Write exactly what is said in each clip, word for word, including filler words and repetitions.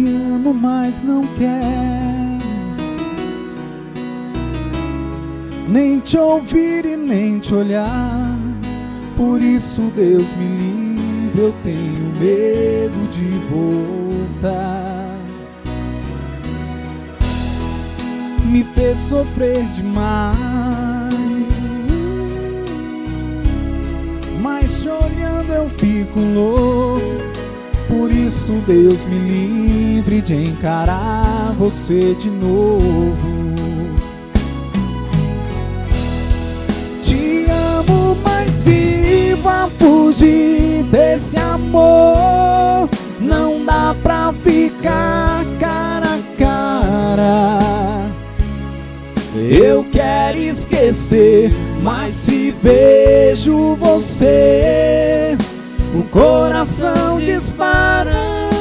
amo, mas não quero nem te ouvir e nem te olhar. Por isso, Deus me livre, eu tenho medo de voltar. Me fez sofrer demais, mas te olhando eu fico louco. Por isso, Deus me livre de encarar você de novo. Te amo, mas vivo a fugir desse amor. Não dá pra ficar cara a cara. Eu quero esquecer, mas se vejo você, o coração dispara.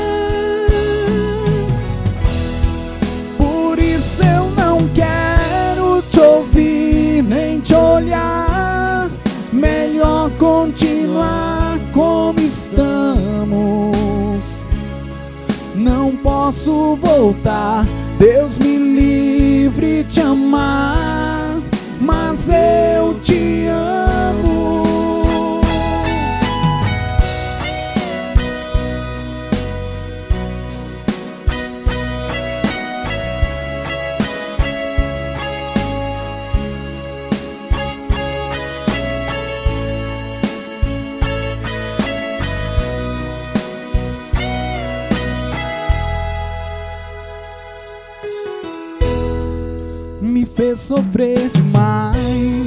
Por isso eu não quero te ouvir nem te olhar. Melhor continuar como estamos. Não posso voltar, Deus me livre de amar, mas eu te amo. Me fez sofrer demais,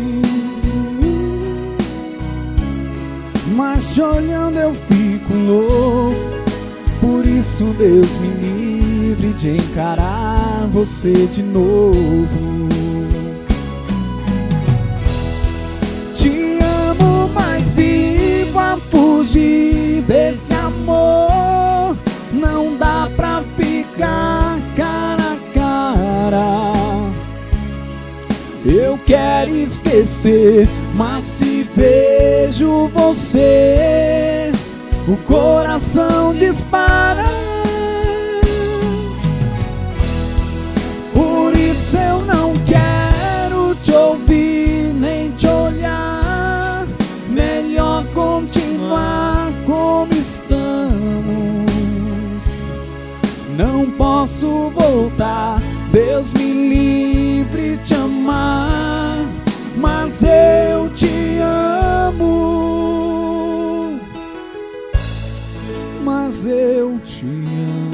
mas te olhando eu fico louco. Por isso, Deus me livre de encarar você de novo. Te amo, mas vivo a fugir desse amor. Não dá pra ficar cara a cara. Eu quero esquecer, mas se vejo você, o coração dispara. Por isso eu não quero te ouvir nem te olhar. Melhor continuar como estamos. Não posso voltar, Deus me livre de amar, mas eu te amo, mas eu te amo.